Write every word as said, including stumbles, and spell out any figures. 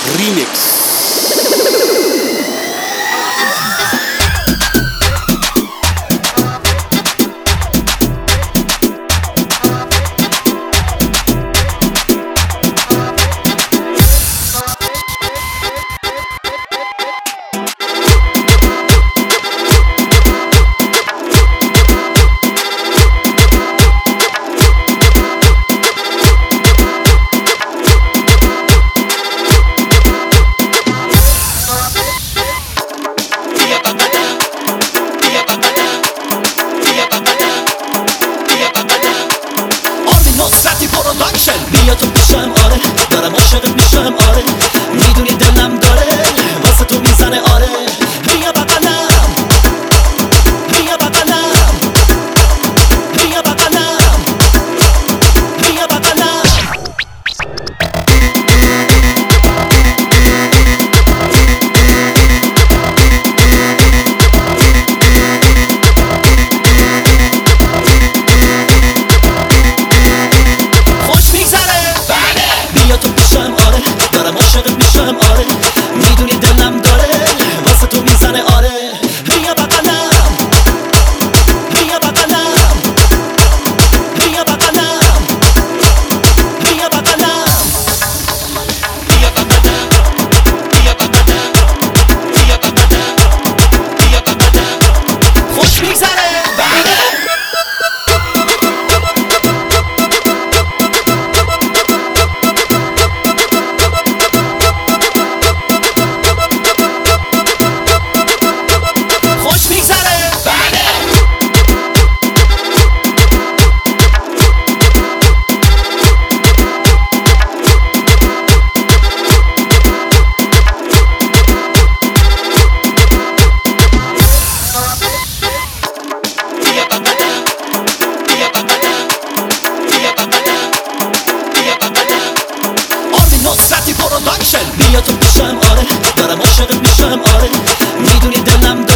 ریمیکس. بیا تو پیشم آره، دارم عاشقت میشم آره، میدونی دلم داره واسه تو میزنه آره. بیا بغلم بیا بغلم بیا بغلم بیا بغلم. بیا تو پیشم آره، دارم عاشقت میشم آره، میدونی دلم داره واسه تو میزنه آره. بیا بغلم بیا بغلم بیا بغلم بیا بغلم بیا بغلم بیا بغلم بیا بغلم بیا بغلم. خوش میگذره بله. نصرتی پروداکشن بیا تو پیشم آره، دارم عاشقت میشم آره، میدونی دلم